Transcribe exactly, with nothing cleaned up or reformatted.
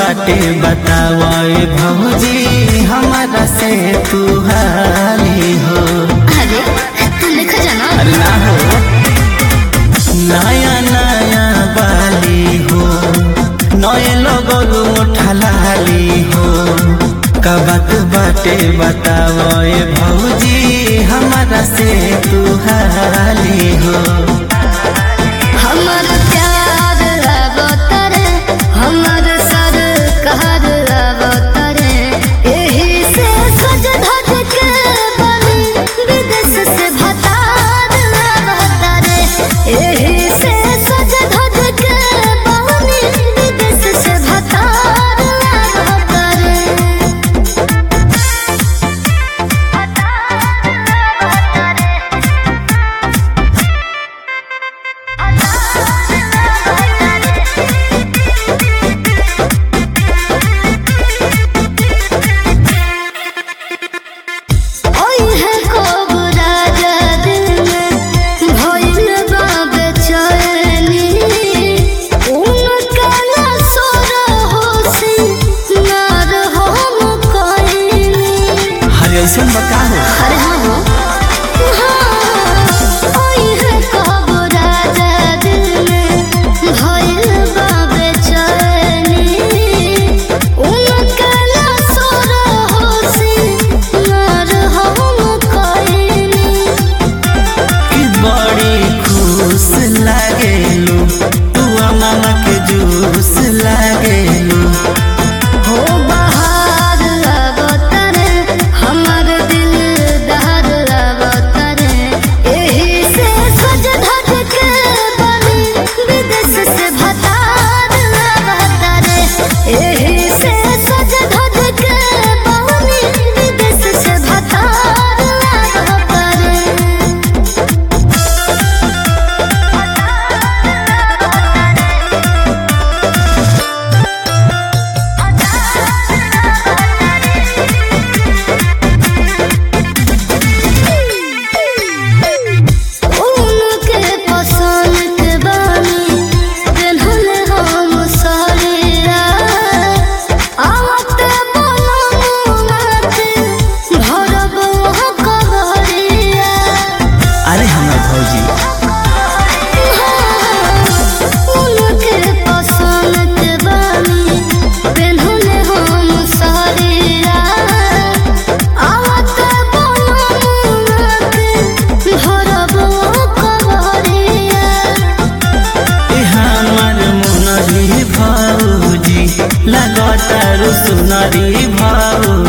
बाटे बतावे भौजी हमारा से तू हाली हो। अरे तू लिखा जाना। अरे ना हो नया नया बाली हो नए लोगों उठलाली हो कबत बाटे बतावे भौजी हमारा से तू हाली हो। हमर प्यार अवतरे हमर सर कहर अवतरे एही से सज धज के बनी विदेश से भतार अवतरे एही से सज धज के बनी विदेश से भतार अवतरे। ऐसन बता हो अरे हाँ हो ओई है कब राजा दिल में भइल बा बेचैनी उनका ना सोर होसी नार हम कइनी कि बड़ी खुश लागेलू तू मामा के जूस लागेलू हो बहार अवतरे हमर दिल दहर अवतरे एही से सज धज के बनी विदेश से भतार अवतरे एही से सज धज के बनी विदेश से भतार अवतरे। उनके पसंद के बानी पेन्हल हम साड़िया आवत बनमुनाते भरब वहाँ कवरिया। अरे हमारा भौजी उनके पसंद के बानी पेन्हल हम साड़िया आवत बनमुनाते भरब वहाँ कवरिया। ए हमार मुनरी भौजी लगता रुसुनरी भौजी।